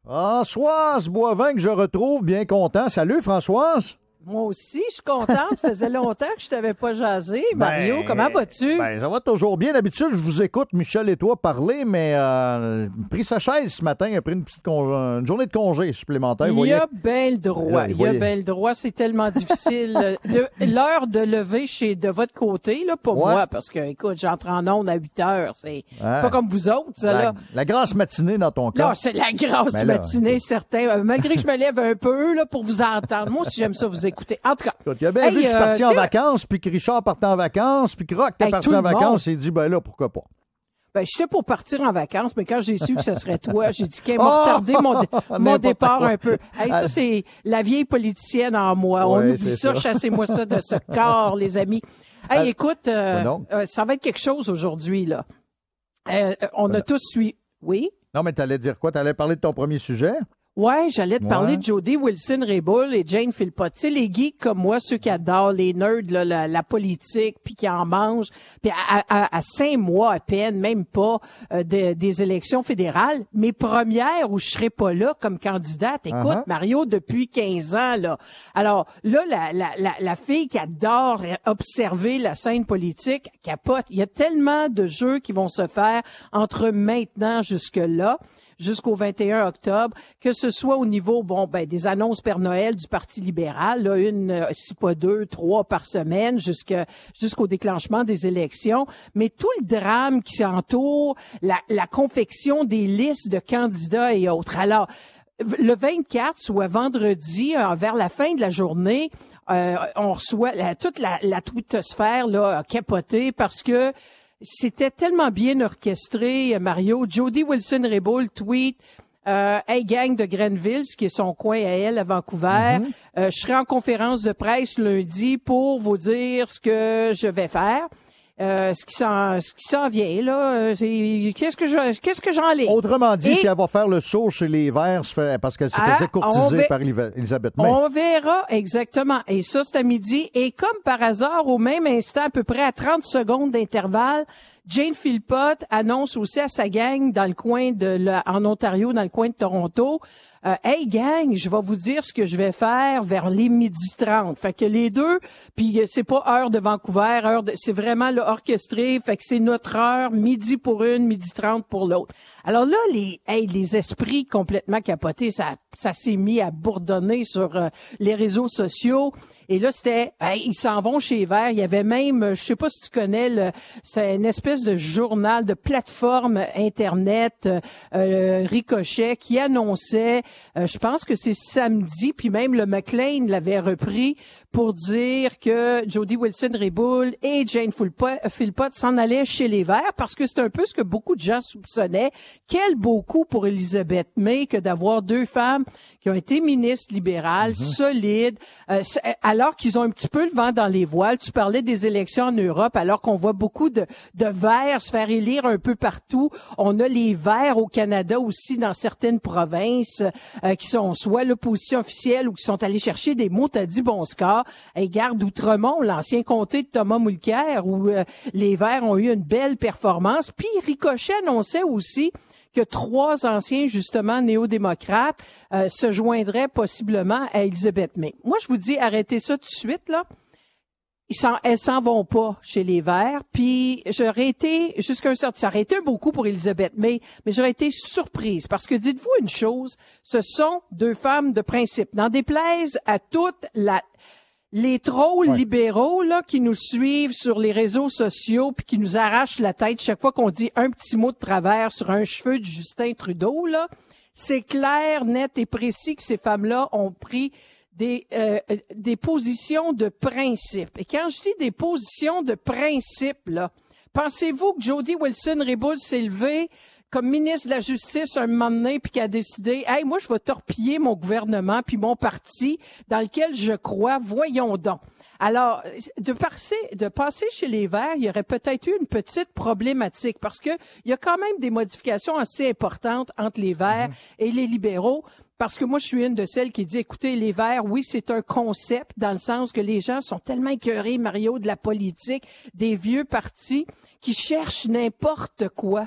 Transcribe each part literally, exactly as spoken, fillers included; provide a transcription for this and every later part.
Françoise Boivin que je retrouve, bien content. Salut Françoise! Moi aussi, je suis contente. Ça faisait longtemps que je t'avais pas jasé. Mario, ben, comment vas-tu? Ben, ça va toujours bien. D'habitude, je vous écoute, Michel et toi, parler, mais euh, il a pris sa chaise ce matin, il a pris une petite con... une journée de congé supplémentaire. Il voyez... y a bien le droit. Il y a bien le droit. C'est tellement difficile. de, l'heure de lever chez de votre côté, là, pour ouais. moi, parce que, écoute, j'entre en onde à huit heures. C'est ah. pas comme vous autres, ça, la, là. La grasse matinée dans ton cas. Non, c'est la grasse ben matinée, là, certain. Malgré que je me lève un peu, là, pour vous entendre. Moi aussi, j'aime ça vous écouter. En tout cas. Il a bien hey, vu que je suis parti euh, en vacances, puis que Richard partait en vacances, puis que Rock était hey, parti en vacances, il dit, ben là, pourquoi pas? Ben, j'étais pour partir en vacances, mais quand j'ai su que ce serait toi, j'ai dit qu'il m'a retardé mon, dé- mon départ quoi. un peu. Hey, ça, c'est la vieille politicienne en moi. Ouais, On oublie ça, ça. chassez-moi ça de ce corps, les amis. Hey, euh, écoute, euh, euh, ça va être quelque chose aujourd'hui, là. Euh, on voilà. a tous suivi. Oui? Non, mais t'allais dire quoi? T'allais parler de ton premier sujet? Ouais, j'allais te ouais. parler de Jody Wilson-Raybould et Jane Philpott. Tu sais, les geeks comme moi, ceux qui adorent les nerds, là, la, la politique, puis qui en mangent, puis à, à, à cinq mois à peine, même pas, euh, de, des élections fédérales, mes premières où je serais pas là comme candidate. Écoute, uh-huh. Mario, depuis quinze ans, là. Alors, là, la, la, la, la fille qui adore observer la scène politique, capote. Il y a tellement de jeux qui vont se faire entre maintenant jusque-là. Jusqu'au vingt et un octobre, que ce soit au niveau, bon, ben, des annonces Père Noël du Parti libéral, là, une, si pas deux, trois par semaine, jusqu'à, jusqu'au déclenchement des élections, mais tout le drame qui s'entoure, la, la confection des listes de candidats et autres. Alors, le vingt-quatre, soit vendredi, euh, vers la fin de la journée, euh, on reçoit la, toute la, la twittosphère, là, capotée parce que c'était tellement bien orchestré, Mario. Jody Wilson-Raybould tweet euh, « Hey gang de Grenville », ce qui est son coin à elle, à Vancouver. Mm-hmm. Euh, je serai en conférence de presse lundi pour vous dire ce que je vais faire. Euh, ce qui s'en, ce qui s'en vient, là, c'est, qu'est-ce que je, qu'est-ce que j'en lis? Autrement dit, Et, si elle va faire le show chez les Verts, parce qu'elle se faisait courtiser par Elisabeth May. On verra, exactement. Et ça, c'est à midi. Et comme par hasard, au même instant, à peu près à trente secondes d'intervalle, Jane Philpott annonce aussi à sa gang dans le coin de, la, en Ontario, dans le coin de Toronto, Euh, hey gang, je vais vous dire ce que je vais faire vers les midi trente. Fait que les deux, puis c'est pas heure de Vancouver, heure de, c'est vraiment là, orchestré. Fait que c'est notre heure, midi pour une, midi trente pour l'autre. Alors là, les, hey, les esprits complètement capotés, ça, ça s'est mis à bourdonner sur euh, les réseaux sociaux. Et là, c'était, hey, ils s'en vont chez Vert. Il y avait même, je sais pas si tu connais, le, c'était une espèce de journal, de plateforme Internet, euh, Ricochet, qui annonçait, euh, je pense que c'est samedi, puis même le McLean l'avait repris pour dire que Jody Wilson-Raybould et Jane Philpott s'en allaient chez les Verts, parce que c'est un peu ce que beaucoup de gens soupçonnaient. Quel beau coup pour Elisabeth May que d'avoir deux femmes qui ont été ministres libérales, mm-hmm. solides, euh, alors qu'ils ont un petit peu le vent dans les voiles. Tu parlais des élections en Europe, alors qu'on voit beaucoup de, de Verts se faire élire un peu partout. On a les Verts au Canada aussi, dans certaines provinces, euh, qui sont soit l'opposition officielle ou qui sont allés chercher des mots, t'as dit bon score. Et garde Outremont, l'ancien comté de Thomas Mulcair, où euh, les Verts ont eu une belle performance. Puis Ricochet annonçait aussi que trois anciens, justement, néo-démocrates euh, se joindraient possiblement à Elisabeth May. Moi, je vous dis, arrêtez ça tout de suite, là. Ils s'en, elles s'en vont pas chez les Verts. Puis j'aurais été, jusqu'à un certain, ça aurait été un beau coup pour Elisabeth May, mais j'aurais été surprise. Parce que dites-vous une chose, ce sont deux femmes de principe. N'en déplaise à toute la... Les trolls ouais. libéraux là qui nous suivent sur les réseaux sociaux puis qui nous arrachent la tête chaque fois qu'on dit un petit mot de travers sur un cheveu de Justin Trudeau, là, c'est clair, net et précis que ces femmes-là ont pris des euh, des positions de principe. Et quand je dis des positions de principe, là, pensez-vous que Jody Wilson-Raybould s'est levée comme ministre de la Justice un moment donné, puis qui a décidé, hey, moi, je vais torpiller mon gouvernement puis mon parti dans lequel je crois, voyons donc. Alors, de passer, de passer chez les Verts, il y aurait peut-être eu une petite problématique parce que il y a quand même des modifications assez importantes entre les Verts mmh. et les libéraux. Parce que moi, je suis une de celles qui dit, écoutez, les Verts, oui, c'est un concept dans le sens que les gens sont tellement écœurés, Mario, de la politique, des vieux partis qui cherchent n'importe quoi.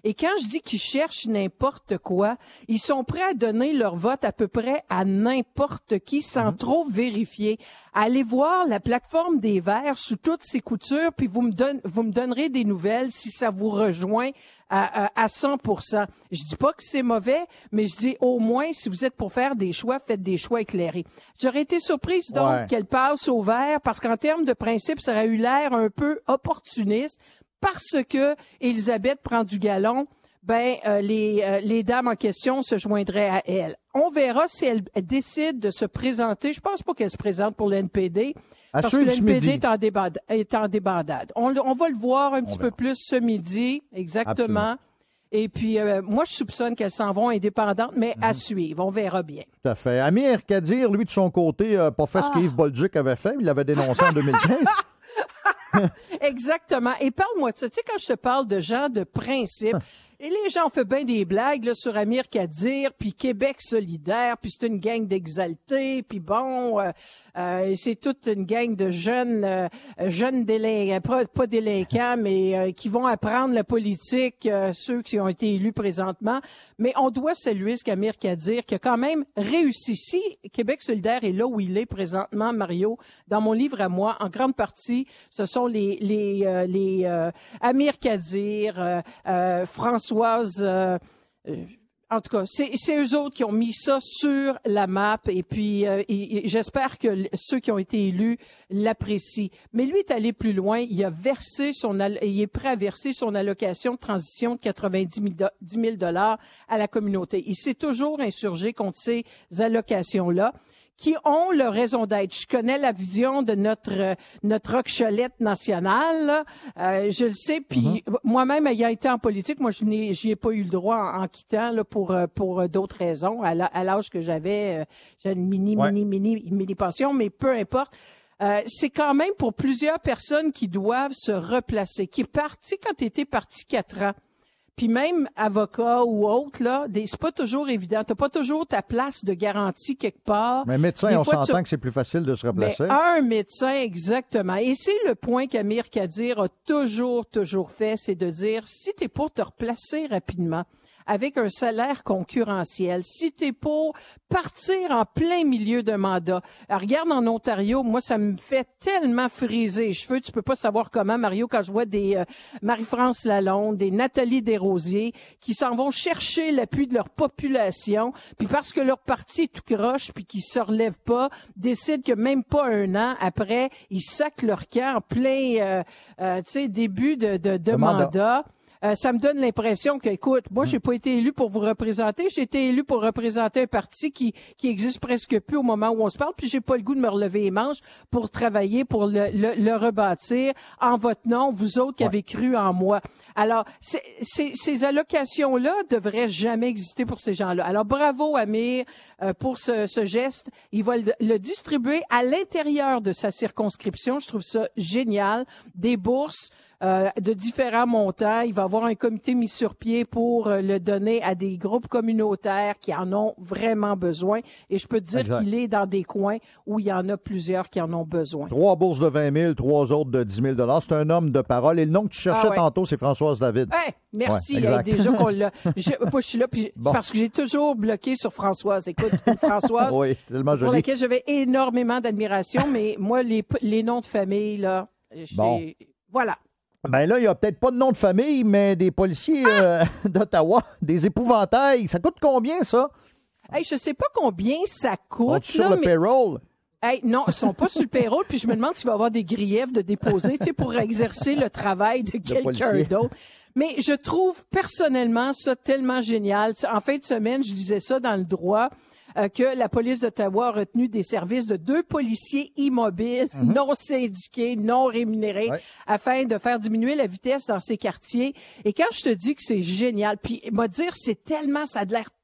Et quand je dis qu'ils cherchent n'importe quoi, ils sont prêts à donner leur vote à peu près à n'importe qui sans mmh. trop vérifier. Allez voir la plateforme des Verts sous toutes ses coutures, puis vous me, donne, vous me donnerez des nouvelles si ça vous rejoint à, à, à cent pour cent. Je dis pas que c'est mauvais, mais je dis au moins, si vous êtes pour faire des choix, faites des choix éclairés. J'aurais été surprise donc ouais. qu'elle passe au Vert, parce qu'en termes de principe, ça aurait eu l'air un peu opportuniste, parce que Élisabeth prend du galon, ben euh, les euh, les dames en question se joindraient à elle. On verra si elle, elle décide de se présenter. Je pense pas qu'elle se présente pour l'N P D, à parce que l'N P D est en, déband, est en débandade. On, on va le voir un on petit verra. peu plus ce midi, exactement. Absolument. Et puis, euh, moi, je soupçonne qu'elles s'en vont indépendantes, mais mm-hmm. à suivre. On verra bien. Tout à fait. Amir Kadir, lui, de son côté, n'a pas fait ah. ce qu'Yves Bolduc avait fait. Il l'avait dénoncé en deux mille quinze. Exactement. Et parle-moi de ça. Tu sais, quand je te parle de gens de principe, et les gens font bien des blagues là, sur Amir Kadir, puis Québec solidaire, puis c'est une gang d'exaltés, puis bon, euh, euh, c'est toute une gang de jeunes, euh, jeunes délinquants, pas, pas délinquants, mais euh, qui vont apprendre la politique, euh, ceux qui ont été élus présentement. Mais on doit saluer ce qu'Amir Kadir, qui a quand même réussi. Si Québec solidaire est là où il est présentement, Mario, dans mon livre à moi, en grande partie, ce sont les les euh, les euh, Amir Kadir, euh, euh, François Euh, euh, en tout cas, c'est, c'est eux autres qui ont mis ça sur la map et puis euh, et, et j'espère que l- ceux qui ont été élus l'apprécient. Mais lui est allé plus loin. Il a versé son, al- il est prêt à verser son allocation de transition de quatre-vingt-dix mille dollars à la communauté. Il s'est toujours insurgé contre ces allocations-là, qui ont leur raison d'être. Je connais la vision de notre euh, notre roquecholette nationale, là. Euh, je le sais, puis mm-hmm. moi-même ayant été en politique, moi je n'ai j'y ai pas eu le droit en, en quittant là pour pour d'autres raisons. À, la, à l'âge que j'avais, euh, j'ai une mini ouais. mini mini mini pension, mais peu importe. Euh, c'est quand même pour plusieurs personnes qui doivent se replacer, qui est parti quand tu étais parti quatre ans. Puis même avocat ou autre, là, des, c'est pas toujours évident. T'as pas toujours ta place de garantie quelque part. Mais médecin, des on s'entend tu... que c'est plus facile de se replacer. Ben, un médecin, exactement. Et c'est le point qu'Amir Kadir a toujours, toujours fait, c'est de dire, si t'es pour te replacer rapidement, avec un salaire concurrentiel, si t'es pour partir en plein milieu d'un mandat. Alors, regarde en Ontario, moi, ça me fait tellement friser les cheveux. Tu peux pas savoir comment, Mario, quand je vois des euh, Marie-France Lalonde, des Nathalie Desrosiers, qui s'en vont chercher l'appui de leur population, puis parce que leur parti est tout croche, puis qu'ils se relèvent pas, décident que même pas un an après, ils sacent leur camp en plein, euh, euh, tu sais, début de, de, de mandat. mandat. Euh, ça me donne l'impression que, écoute, moi, j'ai pas été élu pour vous représenter, j'ai été élu pour représenter un parti qui qui existe presque plus au moment où on se parle, puis j'ai pas le goût de me relever les manches pour travailler, pour le, le, le rebâtir en votre nom, vous autres qui ouais. avez cru en moi. Alors, c'est, c'est, ces allocations-là devraient jamais exister pour ces gens-là. Alors, bravo, Amir, euh, pour ce, ce geste. Il va le, le distribuer à l'intérieur de sa circonscription. Je trouve ça génial. Des bourses euh, de différents montants. Il va avoir un comité mis sur pied pour euh, le donner à des groupes communautaires qui en ont vraiment besoin. Et je peux te dire exact. Qu'il est dans des coins où il y en a plusieurs qui en ont besoin. Trois bourses de vingt mille, trois autres de dix mille dollars. C'est un homme de parole. Et le nom que tu cherchais ah ouais. tantôt, c'est Françoise David. Hey, merci. Ouais, hey, déjà qu'on l'a. Je, moi, je suis là, puis bon. C'est parce que j'ai toujours bloqué sur Françoise. Écoute, Françoise, oui, c'est tellement joli. Pour laquelle j'avais énormément d'admiration, mais moi, les, les noms de famille, là, bon. Voilà. Ben là, il n'y a peut-être pas de nom de famille, mais des policiers ah! euh, d'Ottawa, des épouvantails. Ça coûte combien, ça? Hey, je sais pas combien ça coûte. On est sur le mais... payroll? Hey, non, ils sont pas sur le payroll, puis je me demande s'il va y avoir des griefs de déposer, tu sais, pour exercer le travail de quelqu'un d'autre. Mais je trouve personnellement ça tellement génial. En fin de semaine, je disais ça dans le droit, euh, que la police d'Ottawa a retenu des services de deux policiers immobiles, mm-hmm. non syndiqués, non rémunérés, ouais. afin de faire diminuer la vitesse dans ces quartiers. Et quand je te dis que c'est génial, puis moi dire, c'est tellement, ça a de l'air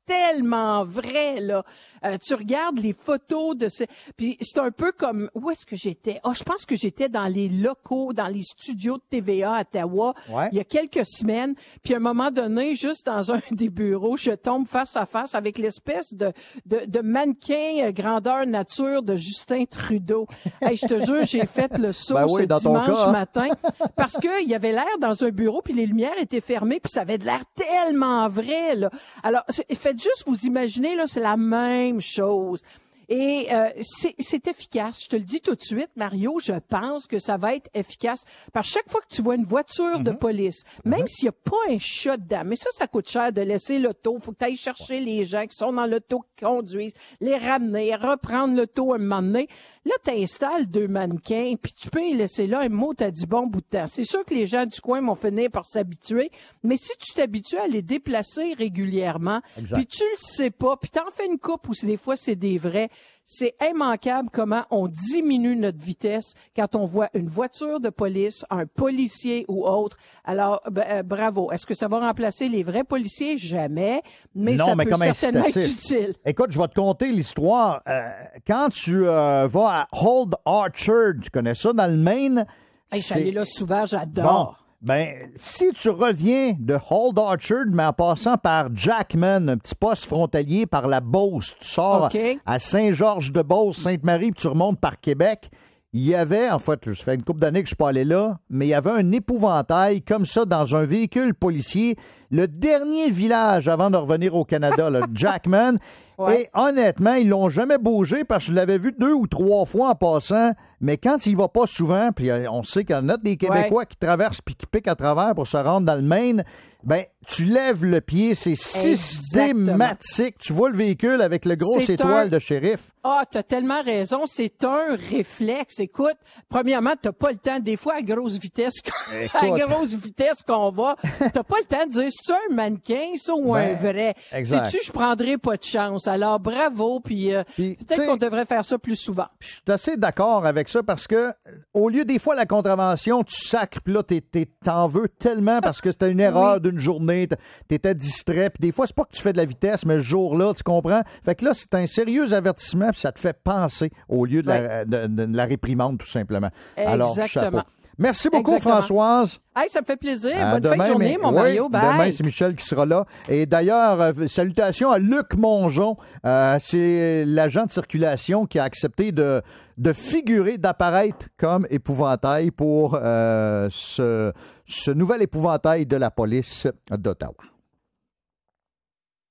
tellement vrai, là. Euh, tu regardes les photos de ce... Puis c'est un peu comme... Où est-ce que j'étais? Oh, je pense que j'étais dans les locaux, dans les studios de T V A à Ottawa, ouais. il y a quelques semaines. Puis à un moment donné, juste dans un des bureaux, je tombe face à face avec l'espèce de, de, de mannequin grandeur nature de Justin Trudeau. Hey, je te jure, j'ai fait le saut ben oui, ce dans ton dimanche cas, hein? matin parce qu'il y avait l'air dans un bureau, puis les lumières étaient fermées, puis ça avait de l'air tellement vrai, là. Alors, faites juste vous imaginer, là, c'est la même chose. Et euh, c'est, c'est efficace. Je te le dis tout de suite, Mario, je pense que ça va être efficace. Parce que chaque fois que tu vois une voiture mm-hmm. de police, même mm-hmm. s'il n'y a pas un chat dedans, mais ça, ça coûte cher de laisser l'auto. Il faut que tu ailles chercher les gens qui sont dans l'auto, qui conduisent, les ramener, reprendre l'auto un moment donné. Là, tu installes deux mannequins, puis tu peux les laisser là un mot, t'as dit bon bout de temps. C'est sûr que les gens du coin vont finir par s'habituer, mais si tu t'habitues à les déplacer régulièrement, puis tu le sais pas, puis t'en fais une coupe où c'est, des fois c'est des vrais, c'est immanquable comment on diminue notre vitesse quand on voit une voiture de police, un policier ou autre. Alors, b- euh, bravo. Est-ce que ça va remplacer les vrais policiers? Jamais. Mais non, ça mais peut comme certainement être incitatif. utile. Écoute, je vais te conter l'histoire. Euh, quand tu euh, vas à Old Orchard, tu connais ça dans le Maine? Hey, ça est là souvent, j'adore. Bon. Ben, si tu reviens de Old Orchard, mais en passant par Jackman, un petit poste frontalier par la Beauce, tu sors okay. à Saint-Georges-de-Beauce, Sainte-Marie, puis tu remontes par Québec, il y avait, en fait, ça fait une couple d'années que je suis pas allé là, mais il y avait un épouvantail comme ça dans un véhicule policier, le dernier village avant de revenir au Canada, le Jackman. Ouais. Et honnêtement, ils l'ont jamais bougé parce que je l'avais vu deux ou trois fois en passant. Mais quand il va pas souvent, puis on sait qu'il y en a des Québécois ouais. qui traversent puis qui piquent à travers pour se rendre dans le Maine, ben tu lèves le pied, c'est systématique. Tu vois le véhicule avec le gros c'est étoile un... de shérif. Ah, t'as tellement raison, c'est un réflexe. Écoute, premièrement, t'as pas le temps, des fois à grosse vitesse, à grosse vitesse qu'on va, t'as pas le temps de dire c'est un mannequin, ça ou ben, un vrai. Exact. Sais-tu, je prendrais pas de chance. Alors bravo, puis, euh, puis peut-être qu'on devrait faire ça plus souvent. Je suis assez d'accord avec ça parce que au lieu des fois la contravention, tu sacres, puis là t'es, t'es, t'en veux tellement parce que c'était une erreur oui. d'une journée, t'étais distrait, puis des fois c'est pas que tu fais de la vitesse, mais ce jour-là, tu comprends? Fait que là c'est un sérieux avertissement, puis ça te fait penser au lieu de, oui. la, de, de, de la réprimande tout simplement. Exactement. Alors chapeau. Merci beaucoup, Exactement. Françoise. Hey, ça me fait plaisir. À Bonne demain, fin de journée, mais, mon oui, Mario. Bye. Demain, c'est Michel qui sera là. Et d'ailleurs, euh, salutations à Luc Mongeon. Euh, c'est l'agent de circulation qui a accepté de, de figurer, d'apparaître comme épouvantail pour euh, ce, ce nouvel épouvantail de la police d'Ottawa.